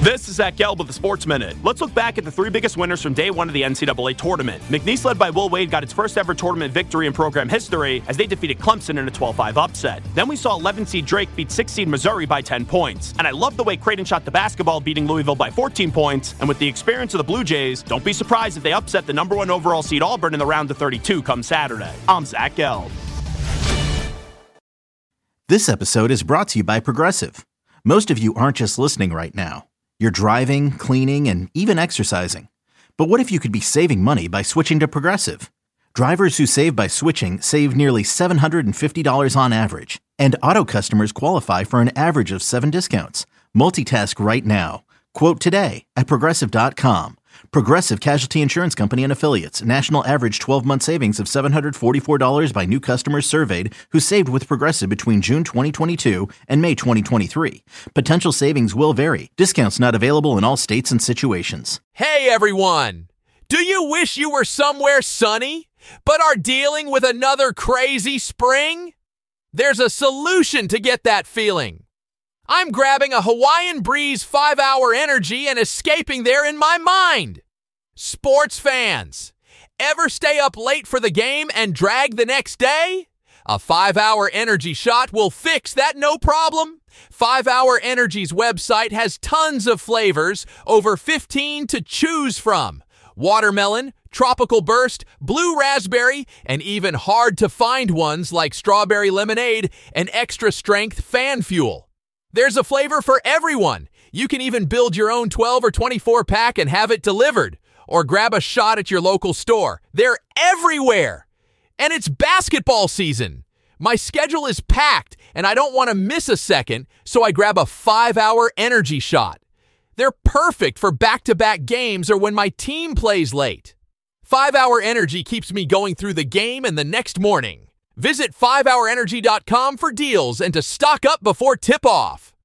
This is Zach Gelb with the Sports Minute. Let's look back at the three biggest winners from day one of the NCAA tournament. McNeese, led by Will Wade, got its first ever tournament victory in program history as they defeated Clemson in a 12-5 upset. Then we saw 11-seed Drake beat 6-seed Missouri by 10 points. And I love the way Creighton shot the basketball, beating Louisville by 14 points. And with the experience of the Blue Jays, don't be surprised if they upset the number 1 overall seed Auburn in the round of 32 come Saturday. I'm Zach Gelb. This episode is brought to you by Progressive. Most of you aren't just listening right now. You're driving, cleaning, and even exercising. But what if you could be saving money by switching to Progressive? Drivers who save by switching save nearly $750 on average. And auto customers qualify for an average of 7 discounts. Multitask right now. Quote today at Progressive.com. Progressive Casualty Insurance Company and Affiliates. National average 12-month savings of $744 by new customers surveyed who saved with Progressive between June 2022 and May 2023. Potential savings will vary. Discounts not available in all states and situations. Hey everyone! Do you wish you were somewhere sunny, but are dealing with another crazy spring? There's a solution to get that feeling. I'm grabbing a Hawaiian Breeze 5-hour energy and escaping there in my mind. Sports fans, ever stay up late for the game and drag the next day? A 5-hour energy shot will fix that no problem. 5-Hour Energy's website has tons of flavors, over 15 to choose from. Watermelon, tropical burst, blue raspberry, and even hard to find ones like strawberry lemonade and extra strength fan fuel. There's a flavor for everyone. You can even build your own 12 or 24 pack and have it delivered, or grab a shot at your local store. They're everywhere. And it's basketball season. My schedule is packed and I don't want to miss a second, so I grab a 5-hour energy shot. They're perfect for back-to-back games or when my team plays late. 5-Hour Energy keeps me going through the game and the next morning. Visit 5hourenergy.com for deals and to stock up before tip-off.